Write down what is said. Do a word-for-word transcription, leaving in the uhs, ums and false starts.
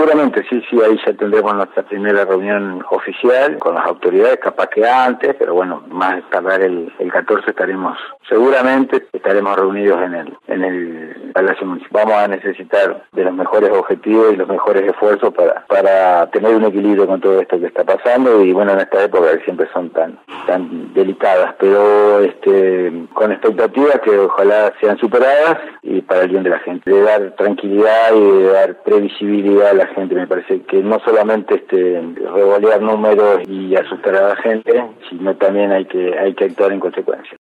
seguramente, sí, sí, ahí ya tendremos nuestra primera reunión oficial con las autoridades, capaz que antes, pero bueno, más tardar el, el catorce estaremos, seguramente estaremos reunidos en el, en el Palacio Municipal. Vamos a necesitar de los mejores objetivos y los mejores esfuerzos para, para tener un equilibrio con todo esto que está pasando, y bueno, en esta época que siempre son tan, tan delicadas, pero este, con expectativas que ojalá sean superadas y para el bien de la gente, de dar tranquilidad y de dar previsibilidad a la gente. Me parece que no solamente este revolear números y asustar a la gente, sino también hay que hay que actuar en consecuencia.